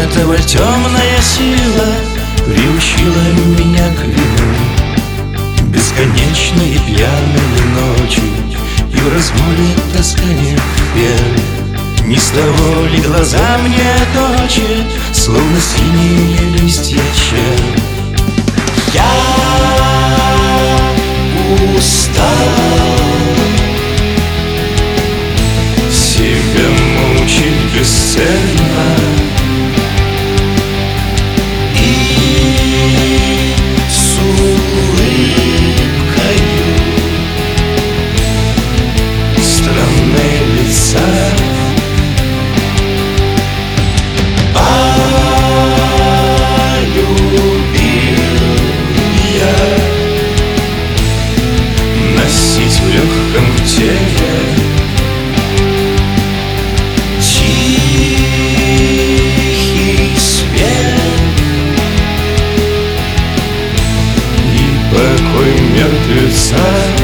этого темная сила приучила меня к вину. Бесконечные пьяные ночи и в разгуле таскание пел. Ни с того ли глаза мне точат, словно синие листья чел. Я устал себя мучить бесцельно и с улыбкою странной лица носить в легком теле тихий свет и покой мертвеца.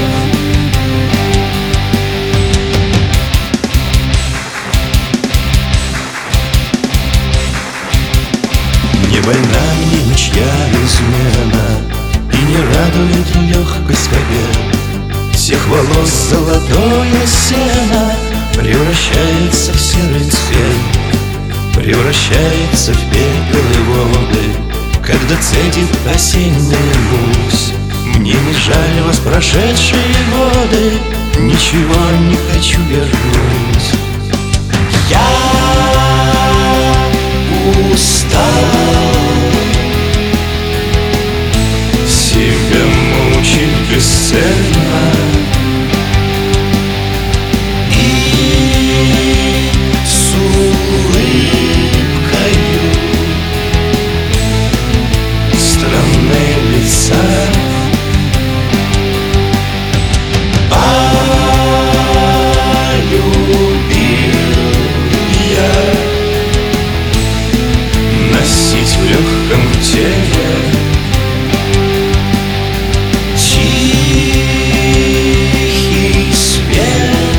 Не больна мне ничья измена и не радует легкость кобел. Всех волос золотое сено превращается в серый цвет, превращается в пепел и воды, когда цедит осенняя гусь. Мне не жаль вас прошедшие годы, ничего не хочу вернуть. Я устал себя мучить бесцельно и с улыбкою странной лица полюбил я носить в легком теле тихий свет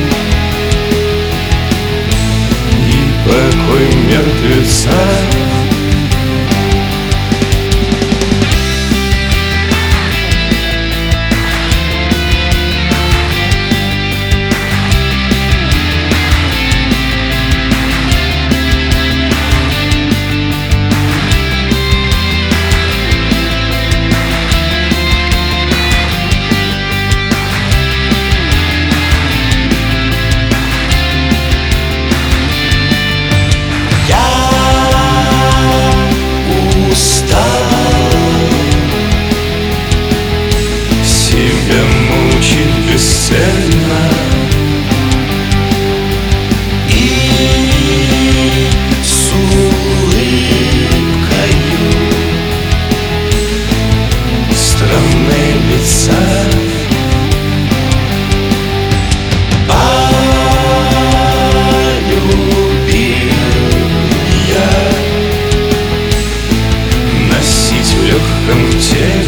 и покой мертвеца. Себя мучить бесцельно и с улыбкою странной лица полюбил я носить в легком теле